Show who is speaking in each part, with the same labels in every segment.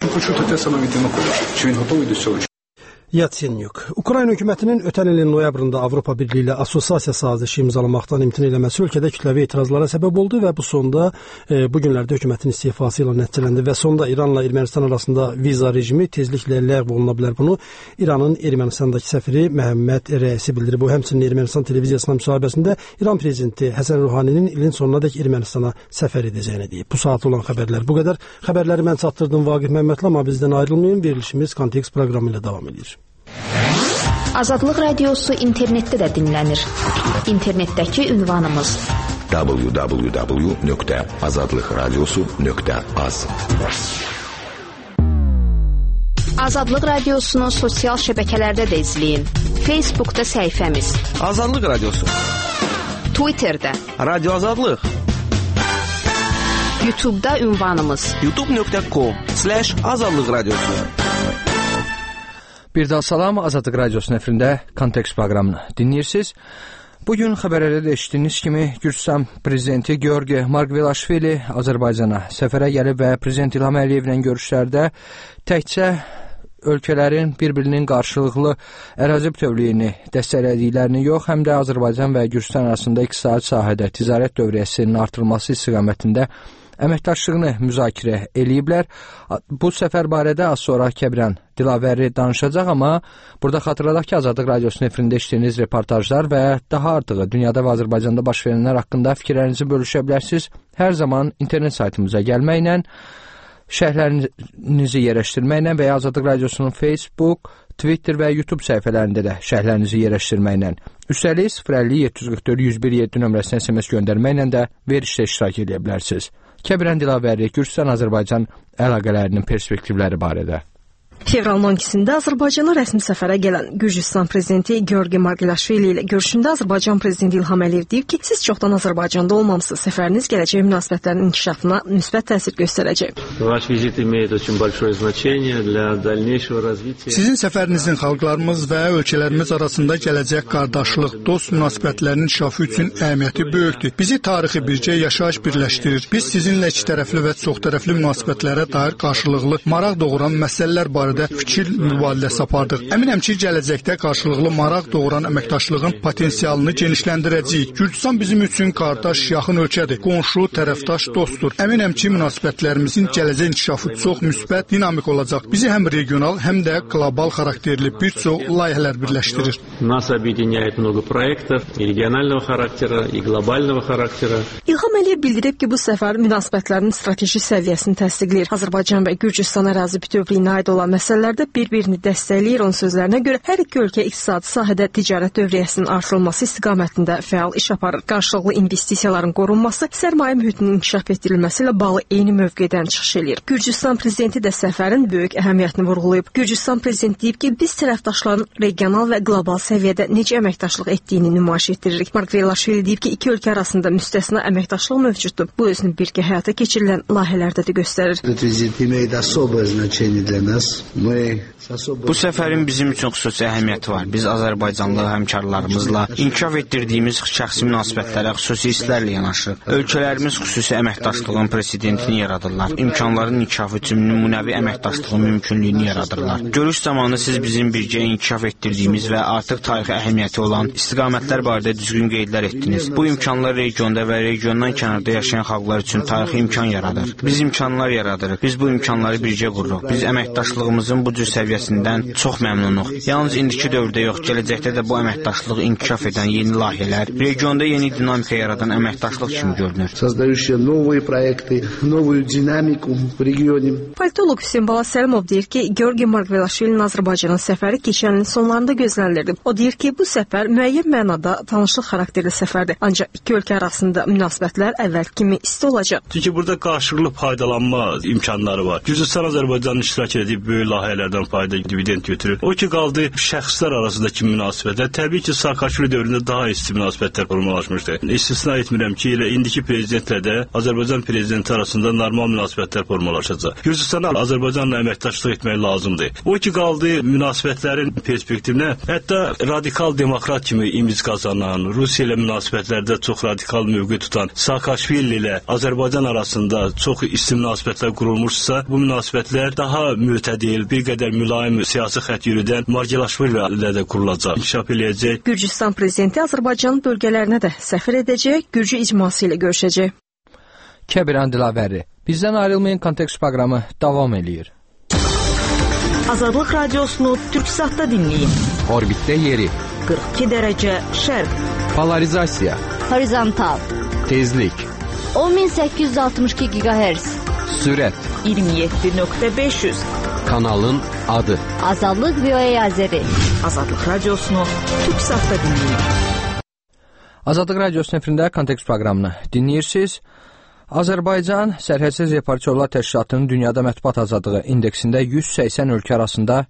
Speaker 1: хочу те саме від Януковича. Чи він готовий до цього?
Speaker 2: Yatsenyuk. Ukrayna hökumətinin ötən ilin noyabrında Avropa Birliyi ilə assosiasiya sazişi imzalamaqdan imtina eləməsi ölkədə kütləvi etirazlara səbəb oldu və bu sonda bu günlərdə hökumətin istifası ilə nəticələndi və sonda İranla Ermənistan arasında viza rejimi tezliklə ləğv oluna bilər. Bunu İranın Ermənistandakı səfiri Məhəmməd Rəisi bildirib. Bu həmçinin Ermənistan televiziyasına müsahibəsində İran prezidenti Həsən Ruhaninin ilin sonunadək Ermənistana səfər edəcəyini deyib. Bu saat olan xəbərlər bu qədər. Xəbərləri mən çatdırdım Vaqif Məmmədli, amma bizdən ayrılmayın. Verilişimiz Kontekst proqramı ilə davam edir.
Speaker 3: Azadlıq Radiosu internetdə də dinlənir. İnternetdəki ünvanımız www.azadlıqradiosu.az. Azadlıq Radiosunu sosial şəbəkələrdə də izləyin. Facebookda səhifəmiz
Speaker 4: Azadlıq Radiosu,
Speaker 3: Twitterdə
Speaker 4: Radio Azadlıq,
Speaker 3: YouTube'da ünvanımız
Speaker 4: youtube.com/Azadlıq Radiosu.
Speaker 5: Bir daha salam, Azadlıq Radiosunun efirində Kontekst proqramını dinləyirsiniz. Bugün xəbərlərdə də eşitdiyiniz kimi Gürcüstan prezidenti Georgi Margvelashvili Azərbaycana səfərə gəlib və Prezident İlham Əliyevlə görüşlərdə təkcə ölkələrin bir-birinin qarşılıqlı ərazi bütövlüyünü dəstəklədiklərini yox, həm də Azərbaycan və Gürcüstan arasında iqtisadi sahədə ticarət dövriyyəsinin artırılması istiqamətində əməkdaşlığını müzakirə eləyiblər. Bu səfər barədə az sonra Kəbirən Dilavəri danışacaq, amma burada xatırladaq ki, Azadlıq Radiosunun efirində eşitdiyiniz reportajlar və daha artığı dünyada və Azərbaycanda baş verənlər haqqında fikirlərinizi bölüşə bilərsiniz. Hər zaman internet saytımıza gəlməklə, şərhlərinizi yerləşdirməklə və ya Azadlıq Radiosunun Facebook, Twitter və YouTube səhifələrində də şərhlərinizi yerləşdirməklə. Üstəlik 050-744-101-7 nömrəsinə SMS göndərməklə də verişdə iştirak edə bilərsiniz. Kəbirən Dilavəri Gürcüstan-Azərbaycan əlaqələrinin perspektivləri barədə.
Speaker 6: Fevralın 12-də Azərbaycana rəsmi səfərə gələn Gürcüstan prezidenti Georgi Margvelashvili ilə görüşündə Azərbaycan prezidenti İlham Əliyev deyib ki, siz çoxdan Azərbaycanda olmamısınız, səfəriniz gələcək münasibətlərin inkişafına müsbət təsir göstərəcək.
Speaker 7: Sizin səfərinizin xalqlarımız və ölkələrimiz arasında gələcək qardaşlıq, dost münasibətlərinin inkişafı üçün əhəmiyyəti böyükdür. Bizi tarixi bircə yaşayış birləşdirir. Biz sizinlə ikitərəfli və çoxtərəfli münasibətlərə dair qarşılıqlı maraq doğuran məsələlər barədə fikir mübadiləsi apardıq. Əminəm ki, gələcəkdə qarşılıqlı maraq doğuran əməkdaşlığın potensialını genişləndirəcəyik. Gürcüstan bizim üçün qardaş, yaxın ölkədir, qonşu, tərəfdaş, dostdur. Əminəm ki, münasibətlərimizin gələcək inkişafı çox müsbət, dinamik olacaq. Bizi həm regional, həm də qlobal xarakterli bir çox layihələr birləşdirir.
Speaker 6: İlham Əliyev bildirib ki, bu səfər münasibətlərin strateji səviyyəsini təsdiqləyir. Azərbaycan və Gürcüstan ərazi bütövlüyünə aid olan məsələlərdə bir-birini dəstəkləyir. Onun sözlərinə görə hər iki ölkə iqtisadi sahədə ticarət dövriyyəsinin artırılması istiqamətində fəal iş aparır. Qarşılıqlı investisiyaların qorunması, sərmayə mühitinin inkişaf etdirilməsi ilə bağlı eyni mövqedən çıxış edir. Gürcüstan prezidenti də səfərin böyük əhəmiyyətini vurğulayıb. Gürcüstan prezidenti deyib ki, biz tərəfdaşların regional və qlobal səviyyədə necə əməkdaşlıq etdiyini nümayiş etdiririk. Margvelashvili deyib ki, iki ölkə arasında müstəsna əməkdaşlıq mövcuddur. Bu özünü birgə həyata keçirilən layihələrdə də göstərir.
Speaker 8: Bu səfərin bizim üçün xüsusi əhəmiyyəti var. Biz Azərbaycanlı həmkarlarımızla inkişaf etdirdiyimiz şəxsi münasibətlərə xüsusi hisslərlə yanaşırıq. Ölkələrimiz xüsusi əməkdaşlığın presidentini yaradırlar. İmkanların inkişafı üçün nümunəvi əməkdaşlığın mümkünlüyünü yaradırlar. Görüş zamanı siz bizim birgə inkişaf etdirdiyimiz və artıq tarixi əhəmiyyəti olan istiqamətlər barədə düzgün qeydlər etdiniz. Bu imkanlar regionda və regiondan kənarda yaşayan xalqlar üçün tarixi imkan yaradır. Biz imkanlar yaradırıq. Biz bu imkanları birgə qururuq. Biz əməkdaşlığımızın bu cür səviyyəsindən çox məmnunuq. Yalnız indiki dövrdə yox, gələcəkdə də bu əməkdaşlığı inkişaf edən yeni layihələr, regionda yeni dinamika yaradan əməkdaşlıq kimi görünür.
Speaker 6: Politolog Hüseyn Bala Səlimov deyir ki, Georgi Margvelashvilinin Azərbaycana səfəri keçən ilin sonlarında gözlənilirdi. O deyir ki, bu səfər müəyyən mənada tanışlıq xarakterli səfərdir. Ancaq iki ölkə arasında münasibətlər əvvəl kimi isti olacaq.
Speaker 9: Çünki burada qarşılıqlı faydalanma imkanları var. Gürcüstan Azərbaycanın iştirak etdiyi böyük sahələrdən fayda, dividend götürür. O ki, qaldı şəxslər arasındakı münasibətlər. Təbii ki, Saakashvili dövründə daha isti münasibətlər formalaşmışdı. İstisna etmirəm ki, elə indiki prezidentlə də Azərbaycan prezidenti arasında normal münasibətlər formalaşacaq. Gürcüstana Azərbaycanla əməkdaşlıq etmək lazımdır. O ki, qaldı münasibətlərin perspektivinə, hətta radikal demokrat kimi imic qazanan, Rusiya ilə münasibətlərdə çox radikal mövqe tutan Saakashvili ilə Azərbaycan arasında çox isti münasibətlər qurulmuşsa, bu münasibətlər daha mütədil, bir qədər mülayim siyasi xətt yürüdən Margvelaşvili ilə də qurulacaq, inkişaf eləyəcək.
Speaker 6: Gürcüstan prezidenti Azərbaycanın bölgələrinə də səfər edəcək, Gürcü icması ilə görüşəcək.
Speaker 5: Kəbirən Dilavəri. Bizdən ayrılmayın, Kontekst proqramı davam eləyir.
Speaker 10: Azadlıq radiosunu Türksatda dinləyin.
Speaker 4: Orbitdə yeri.
Speaker 10: 42 dərəcə şərq.
Speaker 4: Polarizasiya.
Speaker 11: Horizontal.
Speaker 4: Tezlik.
Speaker 11: 10862 GHz.
Speaker 4: Sürət.
Speaker 10: 27.500.
Speaker 4: Kanalın adı.
Speaker 11: Azadlıq VOA Azəri.
Speaker 10: Azadlıq radiosunu Türksatda dinləyin.
Speaker 5: Azadlıq radiosunun efirində Kontekst proqramını dinləyirsiniz. Azərbaycan Sərhədsiz Reportyorlar Təşkilatının dünyada mətbuat azadlığı indeksində 180 ölkə arasında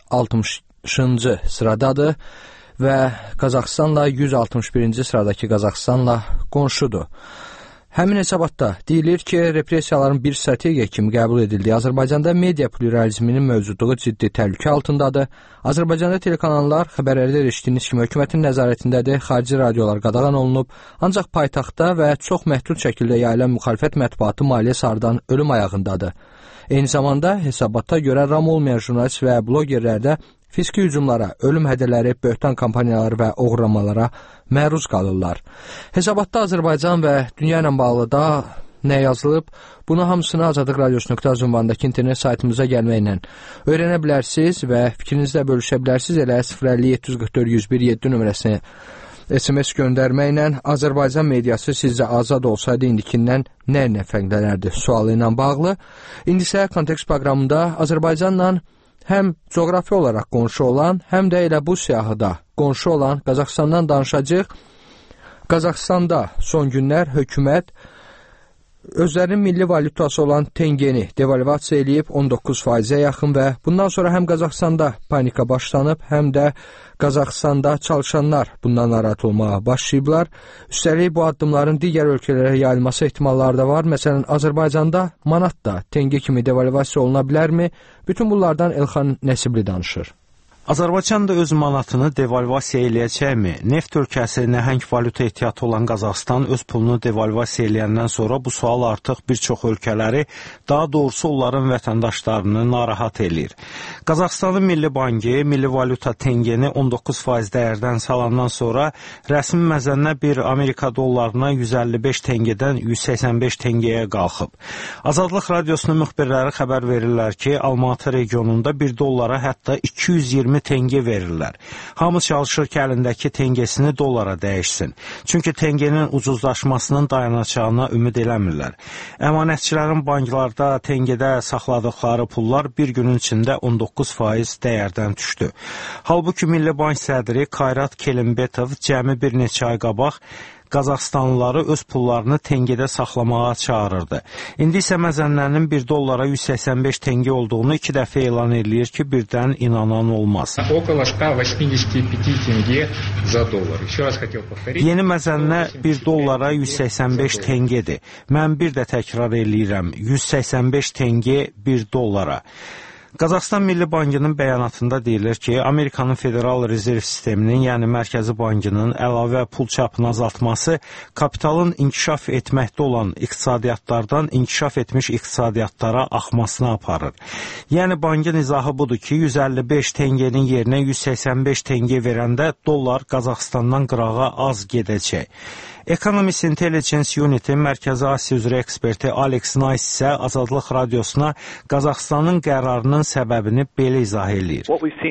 Speaker 5: 160-cı sıradadır və Qazaxıstanla 161-ci sıradakı Qazaxıstanla qonşudur. Həmin hesabatda deyilir ki, repressiyaların bir strategiya kimi qəbul edildiyi Azərbaycanda media pluralizminin mövcudluğu ciddi təhlükə altındadır. Azərbaycanda telekanallar xəbərlərdə eşitdiyiniz kimi hökumətin nəzarətindədir, xarici radiolar qadağan olunub, ancaq paytaxtda və çox məhdud şəkildə yayılan müxalifət mətbuatı maliyyə sarıdan ölüm ayağındadır. Eyni zamanda hesabatda görə ram olmayan jurnalist və blogerlərdə fiziki hücumlara, ölüm hədələri, böhtan kampaniyaları və oğurlamalara məruz qalırlar. Hesabatda Azərbaycan və dünya ilə bağlı da nə yazılıb? Bunu hamısını Azadlıq Radiosu.az ünvanındakı internet saytımıza gəlməklə öyrənə bilərsiniz və fikrinizlə bölüşə bilərsiniz. Elə 050-744-101-7 nömrəsinə SMS göndərməklə Azərbaycan mediası sizcə azad olsaydı indikindən nə fərqlənərdi sualı ilə bağlı. İndi isə Kontekst proqramında Azərbaycanla həm coğrafi olaraq qonşu olan, həm də elə bu siyahıda qonşu olan Qazaxıstandan danışacaq. Qazaxıstanda son günlər hökumət özlərinin milli valyutası olan tengeni devalvasiya eləyib 19%-ə yaxın və bundan sonra həm Qazaxıstanda panika başlanıb, həm də Qazaxıstanda çalışanlar bundan narahat olmağa başlayıblar. Üstəlik bu addımların digər ölkələrə yayılması ehtimalları da var. Məsələn, Azərbaycanda manat da tenge kimi devalvasiya oluna bilərmi? Bütün bunlardan Elxan Nəsibli danışır.
Speaker 12: Azərbaycan da öz manatını devalvasiya eləyəcəkmi? Neft ölkəsi nəhəng valyuta ehtiyatı olan Qazaxıstan öz pulunu devalvasiya eləyəndən sonra bu sual artıq bir çox ölkələri, daha doğrusu onların vətəndaşlarını narahat eləyir. Qazaxıstanın Milli Bankı milli valyuta tengeni 19% dəyərdən salandan sonra rəsmi məzənnə bir Amerika dollarına 155 tengədən 185 tengəyə qalxıb. Azadlıq Radiosunun müxbirləri xəbər verirlər ki, Almatı regionunda 1 dollara hətta 220 tenge verirlər. Hamı çalışır ki, əlindəki tengesini dollara dəyişsin. Çünki tengenin ucuzlaşmasının dayanacağına ümid eləmirlər. Əmanətçilərin banklarda tengedə saxladıqları pullar bir günün içində 19% dəyərdən düşdü. Halbuki Milli Bank sədri Kayrat Kelimbetov cəmi bir neçə ay qabaq Qazaxıstanlıları öz pullarını tengedə saxlamağa çağırırdı. İndi isə məzənnənin 1 dollara 185 tenge olduğunu 2 dəfə elan edir ki, birdən inanan olmaz. Yeni məzənnə 1 dollara 185 tengedir. Mən bir də təkrar eləyirəm, 185 tenge 1 dollara. Qazaxıstan Milli Bankının bəyanatında deyilir ki, Amerikanın Federal Rezerv Sisteminin, yəni Mərkəzi Bankının əlavə pul çapını azaltması kapitalın inkişaf etməkdə olan iqtisadiyyatlardan inkişaf etmiş iqtisadiyyatlara axmasına aparır. Yəni bankın izahı budur ki, 155 tengenin yerinə 185 tenge verəndə dollar Qazaxıstandan qırağa az gedəcək. Economist Intelligence Unit'in Mərkəzi Asiya üzrə eksperti Alex Nice isə Azadlıq Radiosuna Qazaxıstanın qərarının səbəbini belə izah edir.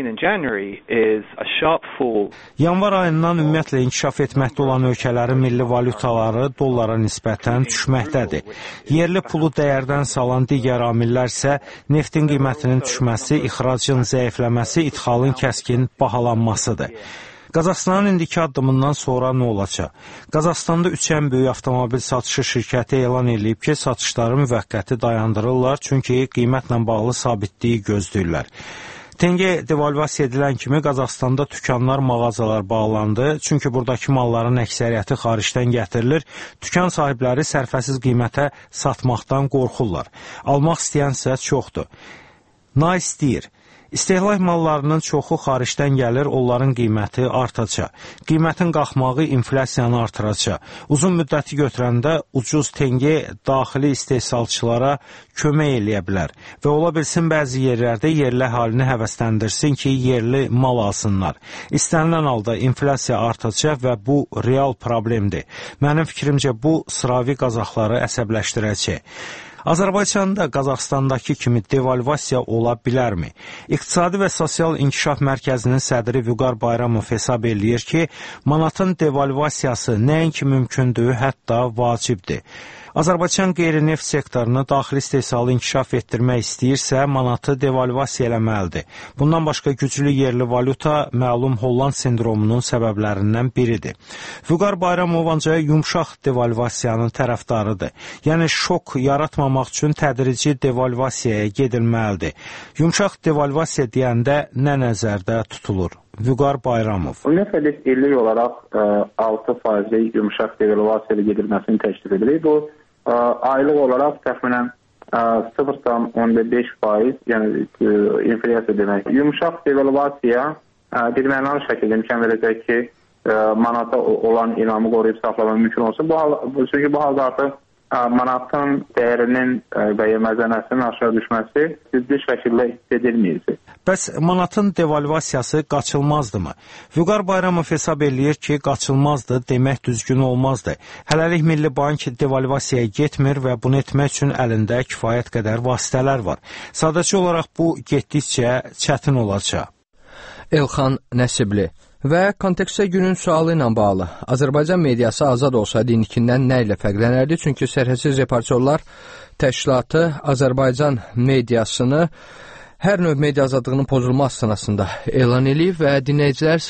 Speaker 12: Yanvar ayından ümumiyyətlə inkişaf etməkdə olan ölkələrin milli valyutaları dollara nisbətən düşməkdədir. Yerli pulu dəyərdən salan digər amillər isə neftin qiymətinin düşməsi, ixracın zəifləməsi, idxalın kəskin bahalanmasıdır. Qazaxıstanın indiki addımından sonra nə olacaq? Qazaxıstanda 3 ən böyük avtomobil satışı şirkəti elan edib ki, satışları müvəqqəti dayandırırlar, çünki qiymətlə bağlı sabitliyi gözləyirlər. Tenge devalvasiya edilən kimi Qazaxıstanda dükanlar, mağazalar bağlandı. Çünki buradakı malların əksəriyyəti xaricdən gətirilir. Dükan sahibləri sərfəsiz qiymətə satmaqdan qorxurlar. Almaq istəyənsə çoxdur. Nice deyir. İstehlak mallarının çoxu xaricdən gəlir, onların qiyməti artacaq. Qiymətin qalxmağı inflyasiyanı artıracaq. Uzun müddəti götürəndə ucuz tenge daxili istehsalçılara kömək eləyə bilər və ola bilsin bəzi yerlərdə yerli əhalini həvəsləndirsin ki, yerli mal alsınlar. İstənilən halda inflyasiya artacaq və bu real problemdir. Mənim fikrimcə bu sıravi qazaxları əsəbləşdirəcək. Azərbaycanda Qazaxıstandakı kimi devalvasiya ola bilərmi? İqtisadi və Sosial İnkişaf Mərkəzinin sədri Vüqar Bayramov hesab eləyir ki, manatın devalvasiyası nəinki mümkündür, hətta vacibdir. Azərbaycan qeyri-neft sektorunu daxili istehsalı inkişaf etdirmək istəyirsə, manatı devalvasiya eləməlidir. Bundan başqa güclü yerli valyuta məlum Holland sindromunun səbəblərindən biridir. Vüqar Bayramov ancaq yumşaq devalvasiyanın tərəfdarıdır. Yəni şok yaratmamaq üçün tədrici devalvasiyaya gedilməlidir. Yumşaq devalvasiya deyəndə nə nəzərdə tutulur? Vüqar Bayramov.
Speaker 13: Ümumiyyətlə illik olaraq 6% yumşaq devalvasiya ilə gedilməsini təklif edilir. Bu aylıq olaraq təxminən 0,5%, yəni inflyasiya demək. Yumşaq devalvasiya birmənalı şəkildə imkan verəcək ki, manata olan inamı qoruyub saxlamaq mümkün olsun. Çünki bu halda artıq manatın dəyərinin və ya məzənəsinin aşağı düşməsi ciddi şəkildə hiss edilməyəcək.
Speaker 12: Bəs manatın devalvasiyası qaçılmazdırmı? Vüqar Bayramov hesab eləyir ki, qaçılmazdır, demək düzgün olmazdı. Hələlik Milli Bank devalvasiyaya getmir və bunu etmək üçün əlində kifayət qədər vasitələr var. Sadəcə olaraq bu getdikcə çətin olacaq.
Speaker 5: Elxan Nəsibli və kontekstə günün sualı ilə bağlı. Azərbaycan mediası azad olsaydı indikindən nə ilə fərqlənərdi? Çünki Sərhədsiz Reportyorlar Təşkilatı Azərbaycan mediasını hər növ media azadlığının pozulma astanasında elan edib və dinləyicilər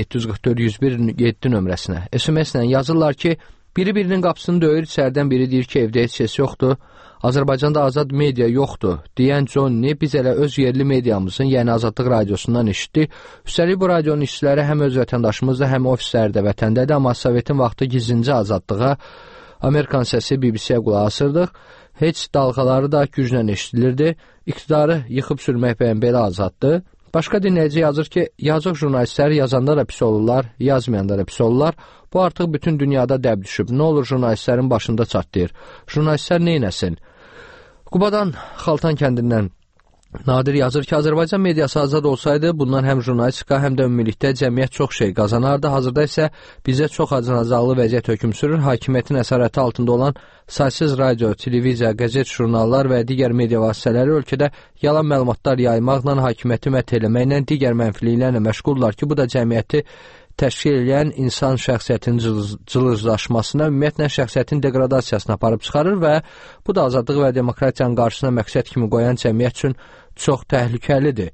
Speaker 5: 050-744-101-7 nömrəsinə SMS-lə yazırlar ki, biri-birinin qapısını döyür, içərdən biri deyir ki, evdə heç ses yoxdur. Azərbaycanda azad media yoxdur deyən Johnny biz elə öz yerli mediamızın, yəni Azadlıq radiosundan eşitdik. Üstəlik bu radionun işçiləri həm öz vətəndaşımızda, həm ofislərdə, vətəndədir, amma Sovetin vaxtı gizlincə azadlığa, Amerikan səsi BBC-yə qulaq asırdıq. Heç dalğaları da güclə eşidilirdi. İqtidarı yıxıb sürmək bəyən belə azaddır. Başqa dinləyici yazır ki, yazıq jurnalistlər yazanda da pis olurlar, yazmayanda da pis olurlar. Bu artıq bütün dünyada dəb düşüb. Nə olur jurnalistlərin başında çatlayır. Jurnalistlər neynəsin? Qubadan Xaltan kəndindən Nadir yazır ki, Azərbaycan mediası azad olsaydı, bundan həm jurnalistika, həm də ümumilikdə cəmiyyət çox şey qazanardı. Hazırda isə bizə çox acınacaqlı vəziyyət hökm sürür. Hakimiyyətin əsarəti altında olan saysız radio, televiziya, qəzet, jurnallar və digər media vasitələri ölkədə yalan məlumatlar yaymaqla, hakimiyyəti mət eləməklə, digər mənfiliklərlə məşğullar ki, bu da cəmiyyəti təşkil edən insan şəxsiyyətinin cılızlaşmasına, ümumiyyətlə şəxsiyyətin degradasiyasına aparıb çıxarır və bu da azadlıq və demokratiyanın qarşısına məqsəd kimi qoyan cəmiyyət üçün çox təhlükəlidir.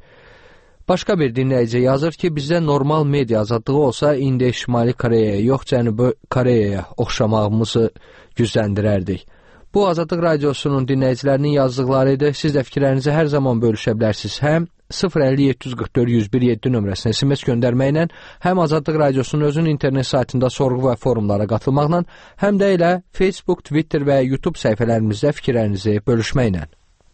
Speaker 5: Başqa bir dinləyici yazır ki, bizdə normal media azadlığı olsa, indi Şimali Koreyaya yox, Cənubi Koreyaya oxşamağımızı gücləndirərdik. Bu Azadlıq radiosunun dinləyicilərinin yazdıqları idi. Siz də fikirlərinizi hər zaman bölüşə bilərsiniz. Həm 050-744-101-7 nömrəsinə SMS göndərməklə, həm Azadlıq radiosunun özünün internet saytında sorğu və forumlara qatılmaqla, həm də elə Facebook, Twitter və YouTube səhifələrimizdə fikirlərinizi bölüşməklə.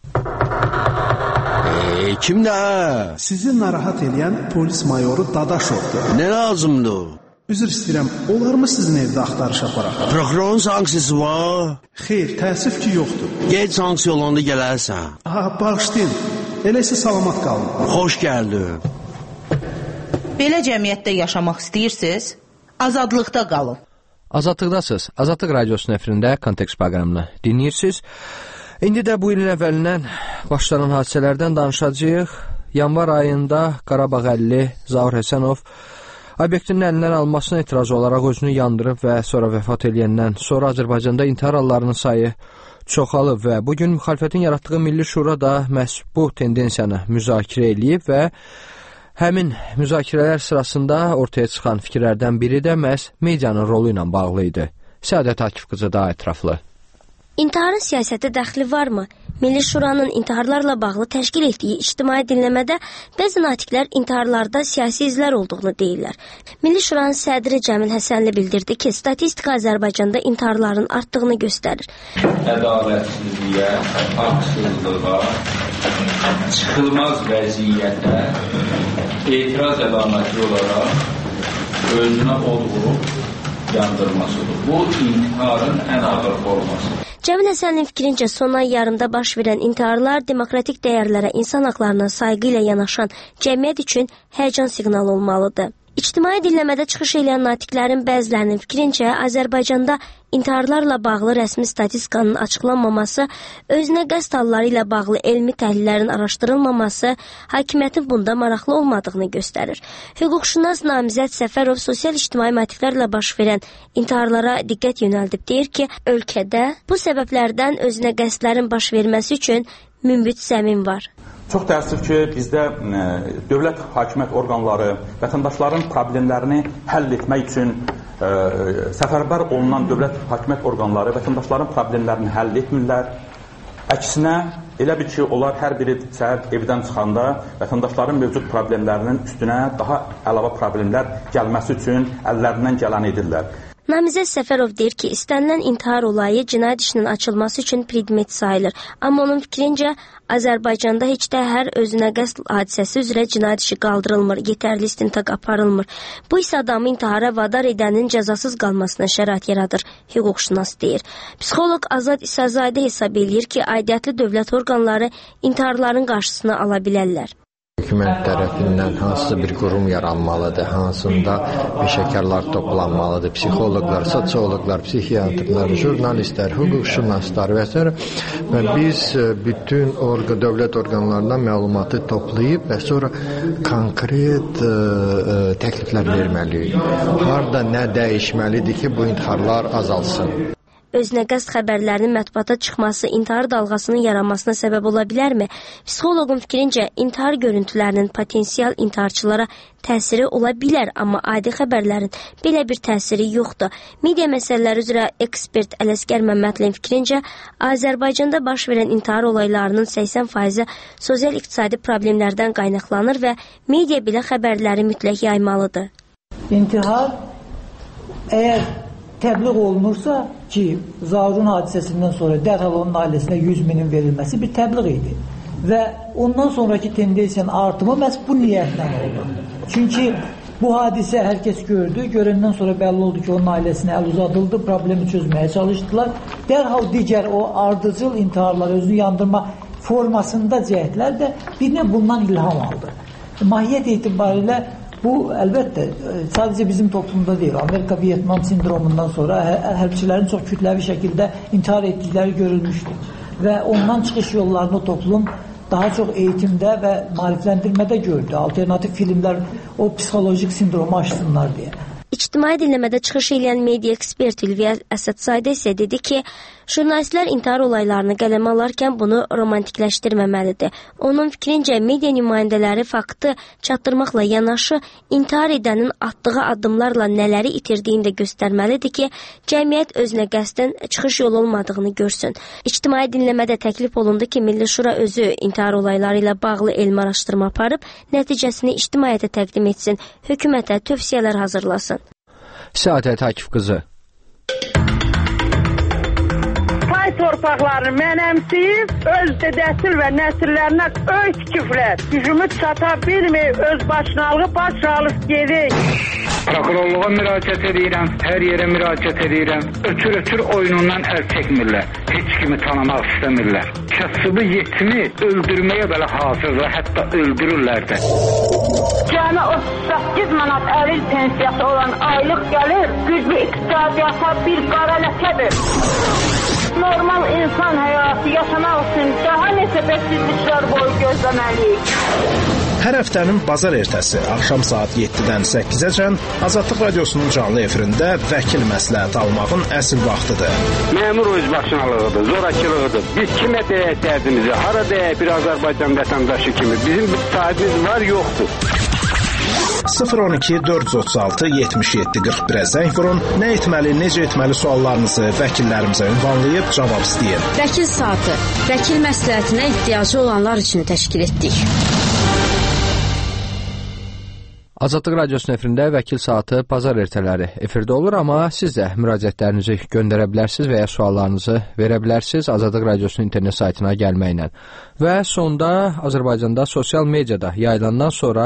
Speaker 14: Kimdə?
Speaker 15: Sizi narahat edən polis mayoru Dadaşovdur.
Speaker 14: Nə lazımdır?
Speaker 15: Üzr istəyirəm, olarmı sizin evdə axtarış aparaq?
Speaker 14: Prokurorun sanksiyası var?
Speaker 15: Xeyr, təəssüf ki, yoxdur.
Speaker 14: Gec sanksiya olanda gələrsən.
Speaker 15: Bağışlayın, elə isə salamat qalın.
Speaker 14: Xoş gəldin.
Speaker 16: Belə cəmiyyətdə yaşamaq istəyirsiniz? Azadlıqda qalın.
Speaker 5: Azadlıqdasınız. Azadlıq radiosunun efirində Kontekst proqramını dinləyirsiniz. İndi də bu ilin əvvəlindən başlanan hadisələrdən danışacağıq. Yanvar ayında Qarabağ əlli Zaur Həsənov obyektinin əlindən alınmasına etiraz olaraq özünü yandırıb və sonra vəfat edəndən sonra Azərbaycanda intihar hallarının sayı çoxalıb və bugün müxalifətin yaratdığı Milli Şura da məhz bu tendensiyanı müzakirə edib və Həmin müzakirələr sırasında ortaya çıxan fikirlərdən biri də məhz medianın rolu ilə bağlı idi. Səadət Akif qızı daha ətraflı.
Speaker 17: İntiharın siyasətə dəxli varmı? Milli Şuranın intiharlarla bağlı təşkil etdiyi ictimai dinləmədə bəzi natiqlər intiharlarda siyasi izlər olduğunu deyirlər. Milli Şuranın sədri Cəmil Həsənli bildirdi ki, statistika Azərbaycanda intiharların artdığını göstərir.
Speaker 18: Ədalətsizliyə, haqsızlığa, çıxılmaz vəziyyətə etiraz əlaməti olaraq özünə olğu yandırmasıdır. Bu intiharın ən ağır forması.
Speaker 17: Cəmil Həsənlinin fikrincə son ay yarımda baş verən intiharlar demokratik dəyərlərə, insan haqlarına sayğı ilə yanaşan cəmiyyət üçün həyəcan siqnalı olmalıdır. İctimai dinləmədə çıxış edən natiqlərin bəzilərinin fikrincə Azərbaycanda intiharlarla bağlı rəsmi statistikanın açıqlanmaması, özünə qəsd halları ilə bağlı elmi təhlillərin araşdırılmaması hakimiyyətin bunda maraqlı olmadığını göstərir. Hüquqşünas namizəd Səfərov sosial-ictimai motivlərlə baş verən intiharlara diqqət yönəldib deyir ki, ölkədə bu səbəblərdən özünə qəsdlərin baş verməsi üçün münbit zəmin var.
Speaker 19: Çox təəssüf ki, bizdə dövlət hakimiyyət orqanları vətəndaşların problemlərini həll etmək üçün səfərbər olunan dövlət hakimiyyət orqanları vətəndaşların problemlərini həll etmirlər. Əksinə, elə bir ki, onlar hər biri səhər evdən çıxanda vətəndaşların mövcud problemlərinin üstünə daha əlavə problemlər gəlməsi üçün əllərindən gələni edirlər.
Speaker 17: Namizəd Səfərov deyir ki, istənilən intihar olayı cinayət işinin açılması üçün predmet sayılır. Amma onun fikrincə, Azərbaycanda heç də hər özünə qəsd hadisəsi üzrə cinayət işi qaldırılmır, yetərli istintaq aparılmır. Bu isə adamı intihara vadar edənin cəzasız qalmasına şərait yaradır, hüquqşünas deyir. Psixoloq Azad İsazadə hesab eləyir ki, aidiyyatlı dövlət orqanları intiharların qarşısını ala bilərlər.
Speaker 20: Hökumət tərəfindən hansısa bir qurum yaranmalıdır, hansında peşəkarlar toplanmalıdır, psixoloqlar, sosioloqlar, psixiatrlar, jurnalistlər, hüquqşünaslar və s. Və biz bütün dövlət orqanlarından məlumatı toplayıb və sonra konkret təkliflər verməliyik. Harda nə dəyişməlidir ki, bu intiharlar azalsın?
Speaker 17: Özünə qəsd xəbərlərinin mətbuata çıxması intihar dalğasının yaranmasına səbəb ola bilərmi? Psixoloqun fikrincə, intihar görüntülərinin potensial intiharçılara təsiri ola bilər, amma adi xəbərlərin belə bir təsiri yoxdur. Media məsələləri üzrə ekspert Ələsgər Məmmədlinin fikrincə, Azərbaycanda baş verən intihar olaylarının 80%-i sosial-iqtisadi problemlərdən qaynaqlanır və media belə xəbərləri mütləq yaymalıdır.
Speaker 21: İntihar əgər təbliğ olunursa ki, Zaurun hadisəsindən sonra dərhal onun ailəsinə 100.000-in verilməsi bir təbliğ idi. Və ondan sonraki tendensiyanın artımı məhz bu niyyətlə oldu. Çünki bu hadisə hər kəs gördü, görəndən sonra bəlli oldu ki, onun ailəsinə əl uzadıldı, problemi çözməyə çalışdılar. Dərhal digər o ardıcıl intiharlar, özünü yandırma formasında cəhətlər də birinə bundan ilham aldı. Mahiyyət etibarilə bu, əlbəttə, sadəcə bizim toplumda deyil. Amerika-Vietnam sindromundan sonra hərbçilərin çox kütləvi şəkildə intihar etdikləri görülmüşdür. Və ondan çıxış yollarını toplum daha çox eğitimdə və maarifləndirmədə gördü. Alternativ filmlər o psixolojik sindromu aşsınlar deyə.
Speaker 17: İctimai dinləmədə çıxış edən media ekspert Ülviyə Əsədzadə isə dedi ki, jurnalistlər intihar olaylarını qələmə alarkən bunu romantikləşdirməməlidir. Onun fikrincə, media nümayəndələri faktı çatdırmaqla yanaşı, intihar edənin atdığı addımlarla nələri itirdiyini də göstərməlidir ki, cəmiyyət özünə qəsdən çıxış yolu olmadığını görsün. İctimai dinləmədə təklif olundu ki, Milli Şura özü intihar olayları ilə bağlı elmi araşdırma aparıb, nəticəsini ictimaiyyətə təqdim etsin, hökumətə tövsiyələr hazırlasın.
Speaker 5: Səadət Akif qızı.
Speaker 22: Pay torpaqlarını mənəmsiyib, öz dədəsil və nəsillərinə öy tikiblər. Gücümü çata bilməyib, öz başınalığı baş alıb gedik.
Speaker 23: Prokurorluğa müraciət edirəm, hər yerə müraciət edirəm. Ötür oyunundan əl çəkmirlər. Heç kimi tanımaq istəmirlər. Kasıbı yetimi öldürməyə belə hazırlar, hətta öldürürlər də.
Speaker 22: Cəmi 38 manat əlil pensiyası olan aylıq gəlir, güclü iqtisadiyyata bir qara ləkədir. Normal insan həyatı yaşamaq üçün daha neçə bəksizliklər boyu gözləməliyik.
Speaker 24: Hər həftənin bazar ertəsi axşam saat 7-dən 8-əcən Azadlıq Radiosunun canlı efirində vəkil məsləhət almağın əsl vaxtıdır.
Speaker 25: Məmur özbaşınalığıdır, zorakılığıdır. Biz kimə deyək dərdimizi, hara deyək bir Azərbaycan vətəndaşı kimi. Bizim bir sahibimiz var, yoxdur.
Speaker 24: 012 436 77 41-ə zəng vurun. Nə etməli, necə etməli suallarınızı vəkillərimizə ünvanlayıb cavab istəyin.
Speaker 1: Vəkil saatı, vəkil məsləhətinə ehtiyacı olanlar üçün təşkil etdik.
Speaker 5: Azadlıq Radiosunun efirində Vəkil Saatı bazar ertələri efirdə olur, amma siz də müraciətlərinizi göndərə bilərsiniz və ya suallarınızı verə bilərsiniz Azadlıq Radiosunun internet saytına gəlməklə. Və sonda Azərbaycanda sosial mediada yayılandan sonra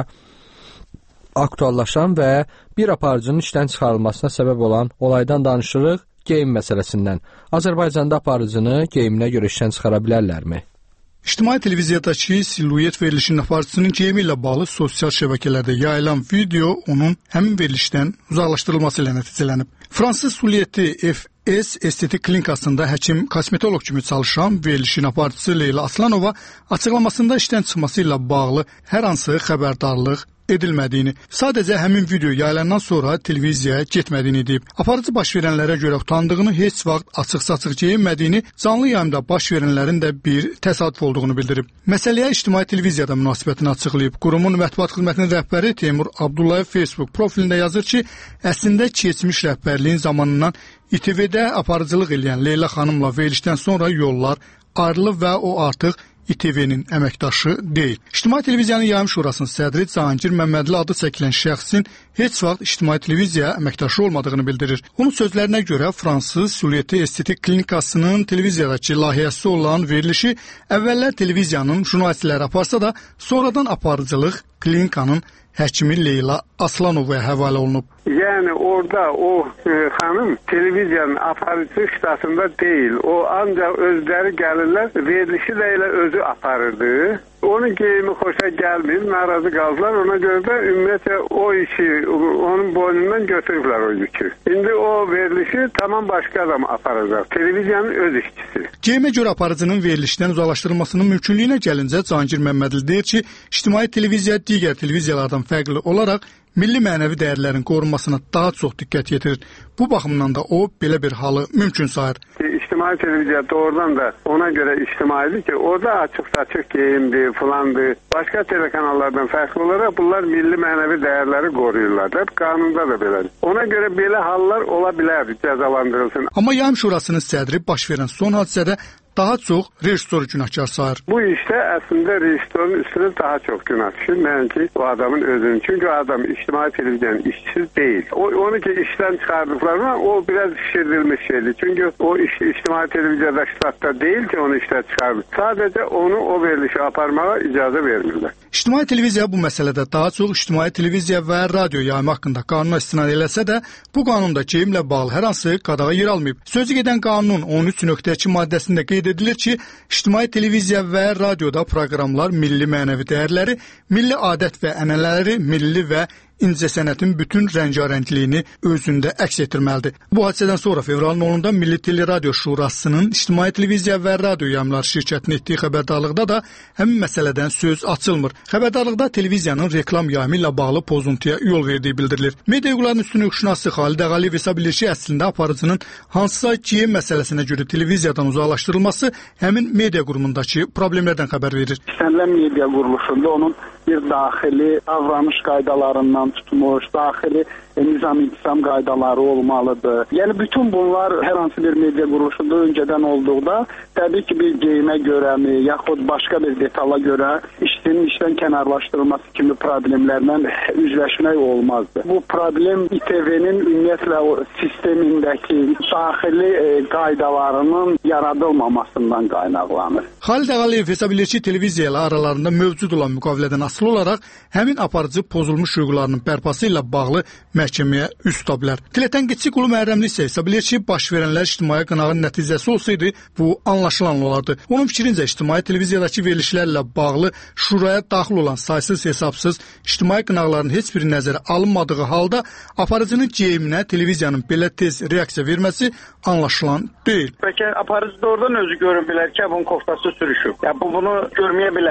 Speaker 5: aktuallaşan və bir aparıcının işdən çıxarılmasına səbəb olan olaydan danışırıq, geyim məsələsindən. Azərbaycanda aparıcını geyiminə görə işdən çıxara bilərlərmi?
Speaker 2: İctimai televiziyadakı Siluyet verilişinin aparıcısının geyimi ilə bağlı sosial şəbəkələrdə yayılan video onun həmin verilişdən uzaqlaşdırılması ilə nəticələnib. Fransız Siluyeti FS estetik klinikasında həkim kosmetoloq kimi çalışan verilişin aparıcısı Leyla Aslanova açıqlamasında işdən çıxması ilə bağlı hər hansı xəbərdarlıq edilmədiyini, sadəcə həmin video yayılandan sonra televiziyaya getmədiyini deyib. Aparıcı baş verənlərə görə utandığını, heç vaxt açıq-saçıq geyinmədiyini, canlı yayımda baş verənlərin də bir təsadüf olduğunu bildirib. Məsələyə ictimai televiziyada münasibətini açıqlayıb. Qurumun mətbuat xidmətinin rəhbəri Teymur Abdullayev Facebook profilində yazır ki, əslində keçmiş rəhbərliyin zamanından İTV-də aparıcılıq edən Leyla xanımla verilişdən sonra yollar ayrılıb və o artıq İTV-nin əməkdaşı deyil. İctimai televiziyanın yayım şurasının sədri Cahangir Məmmədli adı çəkilən şəxsin heç vaxt ictimai televiziya əməkdaşı olmadığını bildirir. Onun sözlərinə görə Fransız Siluyeti estetik klinikasının televiziyadakı layihəsi olan verilişi əvvəllər televiziyanın jurnalistləri aparsa da, sonradan aparıcılıq klinikanın həkimi Leyla Aslanovaya həvalə olunub.
Speaker 25: Yəni orada o xanım televiziyanın aparıcı ştatında deyil. O ancaq özləri gəlirlər, verilişi də elə özü aparırdı. Onun geyimi xoşa gəlmir, narazı qaldılar. Ona görə də ümumiyyətlə o işi onun boynundan götürüblər o yükü. İndi o verilişi tamam başqa adam aparacaq. Televiziyanın öz işçisi.
Speaker 2: Geyimə görə aparıcının verilişdən uzaqlaşdırılmasının mümkünlüyünə gəlincə Cahangir Məmmədli deyir ki, ictimai televiziya digər televiziyalardan fərqli olaraq milli mənəvi dəyərlərin qorunmasına daha çox diqqət yetirir. Bu baxımdan da o belə bir halı mümkün sayır.
Speaker 25: İctimai televiziya doğrudan da ona görə ictimaidir ki, orada açıq-saçıq geyimdir, falandır. Başqa telekanallardan fərqli olaraq bunlar milli mənəvi dəyərləri qoruyurlar. Qanunda da belədir. Ona görə belə hallar ola bilər, cəzalandırılsın.
Speaker 2: Amma yayım şurasının sədri baş verən son hadisədə daha çox rejissoru günahkar sayır.
Speaker 25: Bu işdə əslində rejissorun üstünə daha çox günah düşür. Mənki o adamın özünün. Çünki o adam ictimai televiziyanın işçisi deyil. Onu ki işdən çıxardıqlarına o biraz şişirdilmiş şeydir. Çünki o ictimai televiziyada ştatda deyil ki onu işdən çıxardır. Sadəcə onu o verilişi aparmağa icazə vermirlər.
Speaker 2: İctimai televiziya bu məsələdə daha çox ictimai televiziya və radio yayımı haqqında qanuna istinad eləsə də, bu qanunda geyimlə bağlı hər hansı qadağa yer almayıb. Sözü gedən qanunun 13.2 maddəsində qeyd edilir ki, ictimai televiziya və radioda proqramlar milli mənəvi dəyərləri, milli adət və ənənələri, milli və incəsənətin bütün rəngarəngliyini özündə əks etdirməlidir. Bu hadisədən sonra fevralın 10-da Milli Teleradio Şurasının İctimai Televiziya və Radio Yayımları şirkətinin etdiyi xəbərdarlıqda da həmin məsələdən söz açılmır. Xəbərdarlıqda televiziyanın reklam yayımı ilə bağlı pozuntuya yol verdiyi bildirilir. Media hüquqlarının üstün hüquqşünası Xalid Əğaliyev hesab edir ki, əslində aparıcının hansısa geyim məsələsinə görə televiziyadan uzaqlaşdırılması həmin media qurumundakı problemlərdən xəbər verir.
Speaker 25: İstənilən media quruluşunda onun bir daxili davranış qaydalarından tutmuş, daxili nizam-intizam qaydaları olmalıdır. Yəni bütün bunlar hər hansı bir media quruluşunda öncədən olduqda, təbii ki, bir geyimə görəmi, yaxud başqa bir detala görə işçinin işdən kənarlaşdırılması kimi problemlərlə üzləşmək olmazdı. Bu problem İTV-nin ümumiyyətlə o sistemindəki daxili qaydalarının yaradılmamasından qaynaqlanır.
Speaker 2: Xalid Əğaliyev hesab edir ki, televiziya ilə aralarında mövcud olan müqavilədən asılı olaraq həmin aparıcı pozulmuş hüquqlarının bərpası ilə bağlı məhkəməyə üst tuta bilər. Tənqidçi Qulu Məhərrəmli isə hesab edir ki, baş verənlər ictimai qınağın nəticəsi olsaydı, bu anlaşılan olardı. Onun fikrincə ictimai televiziyadakı verilişlərlə bağlı şuraya daxil olan saysız-hesabsız ictimai qınaqların heç bir nəzərə alınmadığı halda aparıcının geyiminə televiziyanın belə tez reaksiya verməsi anlaşılan deyil.
Speaker 25: Bəlkə aparıcı da oradan özü görün bilər ki, bunun koftası sürüşüb. Ya bunu görməyə bilər.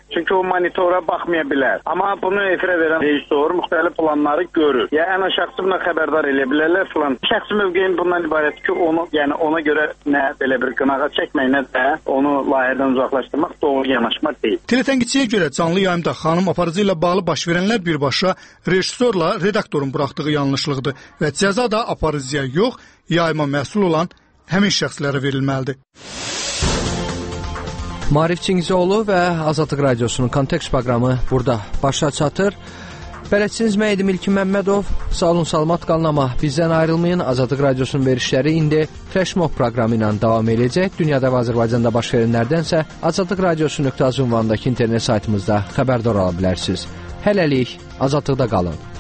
Speaker 25: Çünki o monitora baxmaya bilər. Amma bunu efirə verən rejissor müxtəlif planları görür. Ya ən şəxsi buna xəbərdar edə bilərlər filan. Şəxsi mövqeyin bundan ibarət ki, ona görə nə belə bir qınağa çəkmək, nə də onu layihədən uzaqlaşdırmaq doğru yanaşma deyil.
Speaker 2: Teletənqidçiyə görə canlı yayımda xanım aparıcı ilə bağlı baş verənlər birbaşa rejissorla redaktorun buraxdığı yanlışlıqdır və cəza da aparıcıya yox, yayıma məsul olan həmin şəxslərə verilməlidir.
Speaker 5: Maarif Çingizoğlu və Azadlıq Radiosunun Kontekst proqramı burada başa çatır. Bələdçiniz Məhdim İlkin Məmmədov, sağ olun, salamat qalın, amma bizdən ayrılmayın. Azadlıq Radiosunun verişləri indi Flashmob proqramı ilə davam edəcək. Dünyada və Azərbaycanda baş verənlərdənsə Azadlıq Radiosu.az ünvanındakı internet saytımızda xəbərdar ola bilərsiniz. Hələlik Azadlıqda qalın.